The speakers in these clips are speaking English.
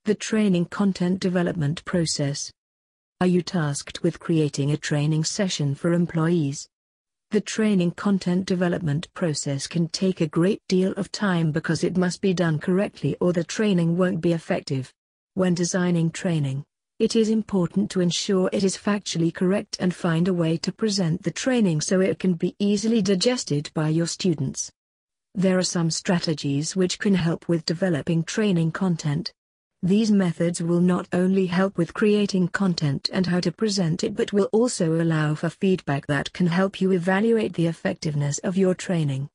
The training content development process. Are you tasked with creating a training session for employees? The training content development process can take a great deal of time because it must be done correctly or the training won't be effective. When designing training, it is important to ensure it is factually correct and find a way to present the training so it can be easily digested by your students. There are some strategies which can help with developing training content. These methods will not only help with creating content and how to present it but will also allow for feedback that can help you evaluate the effectiveness of your training.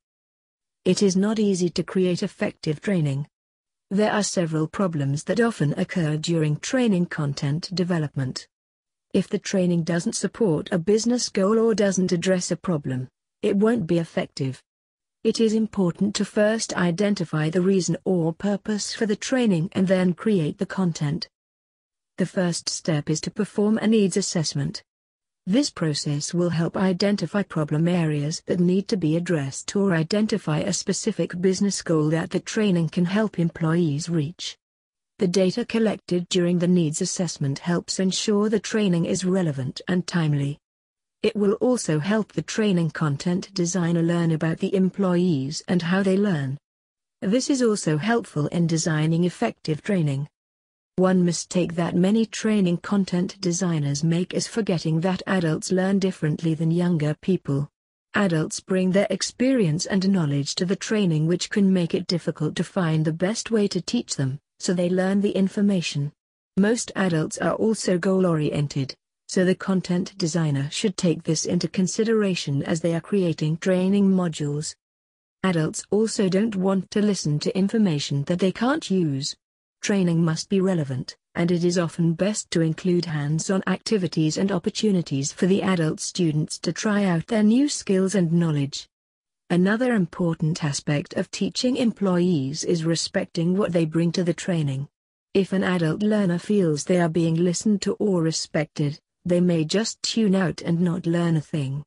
It is not easy to create effective training. There are several problems that often occur during training content development. If the training doesn't support a business goal or doesn't address a problem, it won't be effective. It is important to first identify the reason or purpose for the training and then create the content. The first step is to perform a needs assessment. This process will help identify problem areas that need to be addressed or identify a specific business goal that the training can help employees reach. The data collected during the needs assessment helps ensure the training is relevant and timely. It will also help the training content designer learn about the employees and how they learn. This is also helpful in designing effective training. One mistake that many training content designers make is forgetting that adults learn differently than younger people. Adults bring their experience and knowledge to the training, which can make it difficult to find the best way to teach them, so they learn the information. Most adults are also goal-oriented. So the content designer should take this into consideration as they are creating training modules. Adults also don't want to listen to information that they can't use. Training must be relevant, and it is often best to include hands-on activities and opportunities for the adult students to try out their new skills and knowledge. Another important aspect of teaching employees is respecting what they bring to the training. If an adult learner feels they are being listened to or respected, they may just tune out and not learn a thing.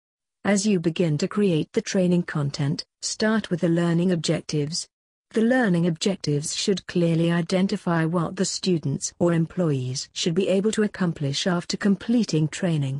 As you begin to create the training content, start with the learning objectives. The learning objectives should clearly identify what the students or employees should be able to accomplish after completing training.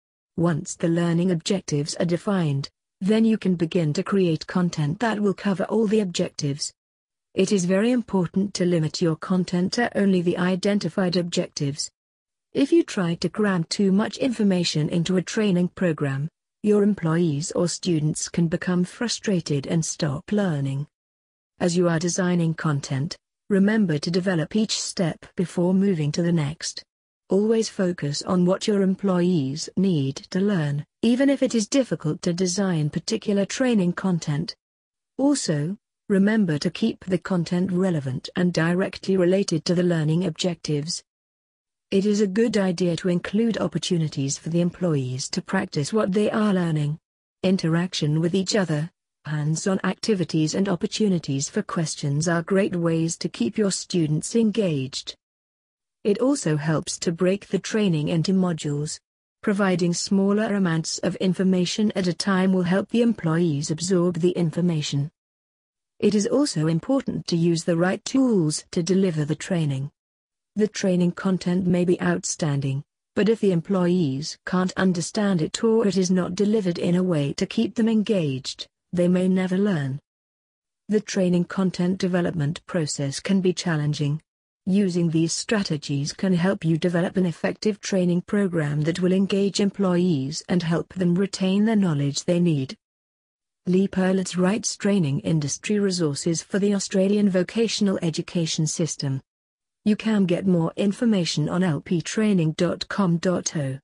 Once the learning objectives are defined, then you can begin to create content that will cover all the objectives. It is very important to limit your content to only the identified objectives. If you try to cram too much information into a training program, your employees or students can become frustrated and stop learning. As you are designing content, remember to develop each step before moving to the next. Always focus on what your employees need to learn, even if it is difficult to design particular training content. Also, remember to keep the content relevant and directly related to the learning objectives. It is a good idea to include opportunities for the employees to practice what they are learning. Interaction with each other, hands-on activities and opportunities for questions are great ways to keep your students engaged. It also helps to break the training into modules. Providing smaller amounts of information at a time will help the employees absorb the information. It is also important to use the right tools to deliver the training. The training content may be outstanding, but if the employees can't understand it or it is not delivered in a way to keep them engaged, they may never learn. The training content development process can be challenging. Using these strategies can help you develop an effective training program that will engage employees and help them retain the knowledge they need. Lee Perlitz writes training industry resources for the Australian vocational education system. You can get more information on lptraining.com.au.